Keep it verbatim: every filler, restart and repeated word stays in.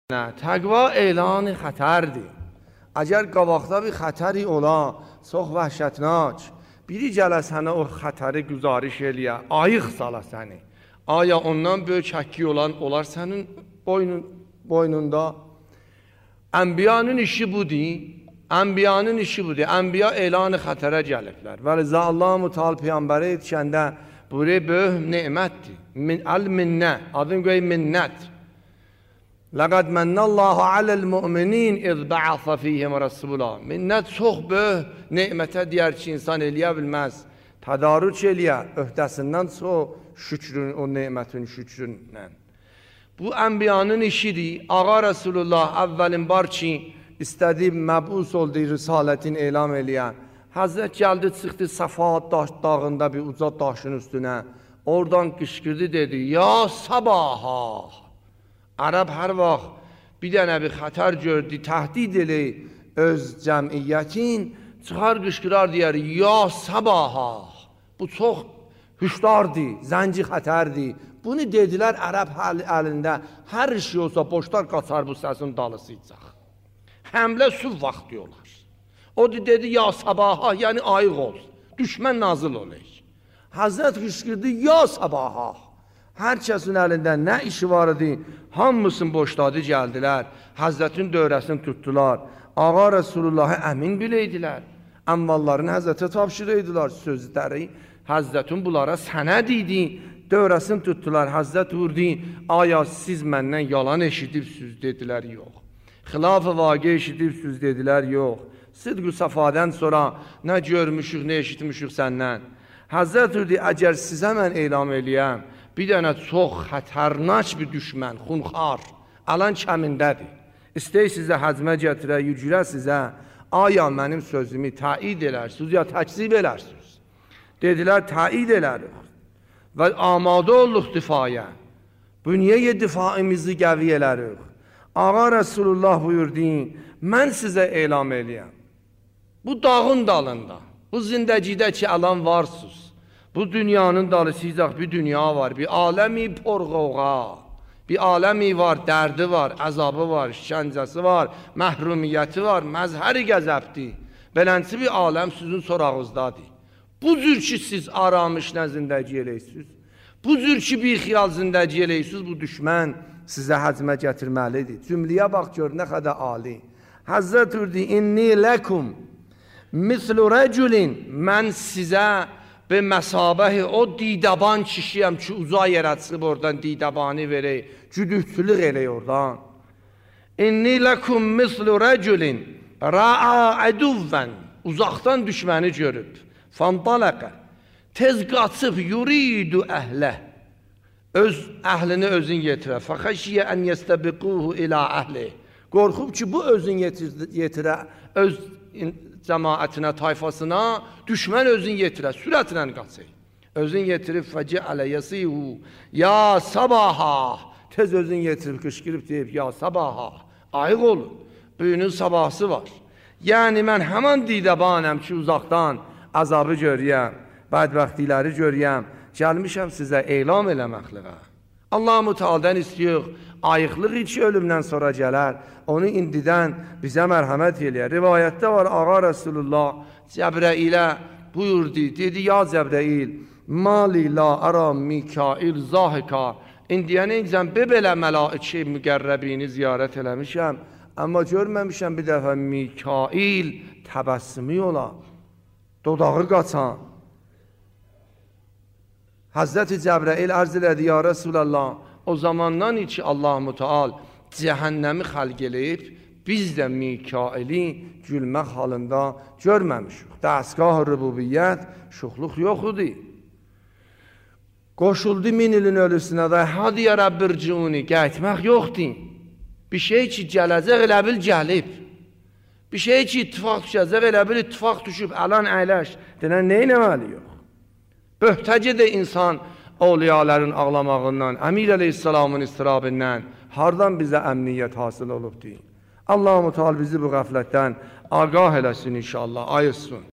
نه تقوا اعلان خطرdi. اگر qabaqda bir xətəri ola, çox vəhşətnac, biri gələ sənə o xətəri güzariş eləyə, ayıq sala səni. Aya ondan böyük həkki olan olar sənin boynun, boynunda? Ənbiyanın işi budur. Ənbiyanın işi budur. Ənbiya elan xətərə gəliblər. Və rəza Allah-u Teala Peyğəmbəri etişəndə buraya böyük nemətdir. Min, əl-minnə, adını qoyub minnət. لَقَدْ مَنَّ اللّٰهُ عَلَى الْمُؤْمِنِينَ اِذْ بَعَثَ فِيهِمْ رَسُولًا. Minnət çox böyük nemətə deyər ki, insan eləyə bilməz. Tədarüc eləyə, öhdəsindən çox şükrün, o nemətin şükrünlə. Bu ənbiyanın işidir. Ağa Resulullah əvvəlin var ki, istədiyi məbus oldu, risalətin elam eləyən. Həzrət gəldi, çıxdı Səfaat dağında bir uca daşın üstünə. Oradan qışqırdı, dedi, ya sabaha. Ərəb hər vaxt bir dənə bir xətər gördü, təhdid elə öz cəmiyyətin, çıxar qışqırar deyər, ya sabaha. Bu çox hüşdardır, zənci xətərdir. Bunu dedilər ərəb əlində, hər şey olsa boşlar qaçar bu səsin dalısıyacaq. Həmlə süb vaxtı olar. O dedi, ya sabaha, yəni ayıq ol, düşmən nazil olur. Həzrət qışqırdı, ya sabaha. Hər kəsin əlində nə işi var idi, hamısını boşladı, gəldilər. Həzrətin dövrəsini tutdular. Ağa Resulullahı əmin biləydilər. Əmvallarını Həzrətə tapşırıydılar. Sözləri Həzrətin bunlara sənəd idi. Dövrəsini tutdular. Həzrət vurdu. Aya siz məndən yalan eşidibsiniz, dedilər, yox. Xilaf-ı vaqe eşidibsiniz, dedilər, yox. Sidq-ü səfadən sonra nə görmüşük, nə eşitmişük səndən. Həzrət vurdu, əgər sizə mən elam eləyəm, bir dənə çox xətərnac bir düşmən, xunxar, alan kəmindədir. İstəy sizə həzmə gətirə, yücürə sizə, aya mənim sözümü təid elərsiniz, ya təkzib elərsiniz. Dedilər, təid elərik və amadə olduq difaya. Bünyə-i difaimizi qəvi elərik. Ağa Resulullah buyurdu, mən sizə elam eləyəm. Bu dağın dalında, bu zindəcidə ki, alan varsınız. Bu dünyanın dalısıyacaq bir dünya var, bir aləmi porğoğa, bir aləmi var, dərdi var, əzabı var, işgəncəsi var, məhrumiyyəti var, məzhəri qəzəbdir. Belənsi bir aləm sizin sorağınızdadır. Bu cür ki, siz aramışla zindəci eləyirsiniz, bu cür ki, bir xiyal zindəci eləyirsiniz, bu düşmən sizə həzmə gətirməlidir. Cümləyə bax, gör, nə qədər ali. Həzzət urdi, inni ləkum, mislu rəculin, mən sizə به مسابه o دیدبان kişiyəm ki, uza yerə çıxıb oradan didəbanı verək, cüdühtülük elək oradan. İnni ləkum mislu rəculin ra'a əduvvən, uzaqdan düşməni görüb. Fandalaqa, tez qaçıb yuridu əhlə, öz əhlini özün yetirə. Fəxəşiyə ən yəstəbiquhu ilə əhli. Qorxub ki, bu özün yetirə, öz cəmaətinə, tayfasına, düşmən özün yetirə, sürətlə qaçır. Özün yetirib, fəcəalə yəsihu, ya sabaha, tez özün yetirib, qışqırıb deyib, ya sabaha, ayıq olun, bugünün sabahsı var. Yəni, mən həman didəbanəm ki, uzaqdan əzabı görəyəm, bədbəxtiləri görəyəm, gəlmişəm sizə elam eləməkliğə. Allah-u Teala'dan istiyor, ayıqlıq içi ölümdən sonra gələr, onu indidən bizə mərhəmət eləyər. Rivayətdə var, Ağa Resulullah Cəbrəilə buyurdu, dedi, ya Cəbrəil, mali la ara Mikail zahika, indiyənə incən bebelə məlaiki müqərrəbini ziyarət eləmişəm, amma görməmişəm bir dəfə Mikail təbəssümü ola, dodağı qaçan. Həzrəti Cəbrəil ərz elədi, ya Resulallah, o zamandan ki, Allah-u Teala cəhənnəmi xəlq eləyib, biz də Mikaili gülmək halında görməmişik. Dəstgah-ı rübubiyyət, şuxluq yox idi. Qoşuldu min ilin ölüsünə də, hadi ya Rəbbircuni, qayıtmaq yoxdur. Bir şey ki, gələcək elə bil gəlib. Bir şey ki, ittifaq düşəcək elə bil ittifaq düşüb, ələn əyləş, denən neynəməli yox. Böhtəcə də insan awliyaların ağlamağından, Əmir əleyhissalamın istirabından hardan bizə əmniyyət hasıl olubdur? Allah-u Teala bizi bu qəflətdən ağah eləsin inşallah, ayırsın.